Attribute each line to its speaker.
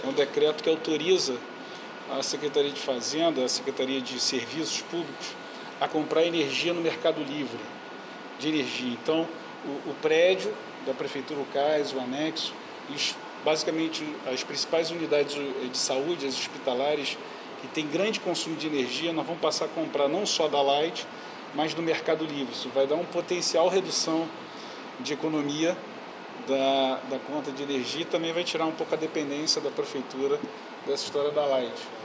Speaker 1: É um decreto que autoriza a Secretaria de Fazenda, a Secretaria de Serviços Públicos, a comprar energia no Mercado Livre de energia. Então, o prédio da Prefeitura, o CAIS, o anexo, basicamente as principais unidades de saúde, as hospitalares, que têm grande consumo de energia, nós vamos passar a comprar não só da Light, mas do Mercado Livre. Isso vai dar um potencial redução de economia da conta de energia e também vai tirar um pouco a dependência da Prefeitura dessa história da Light.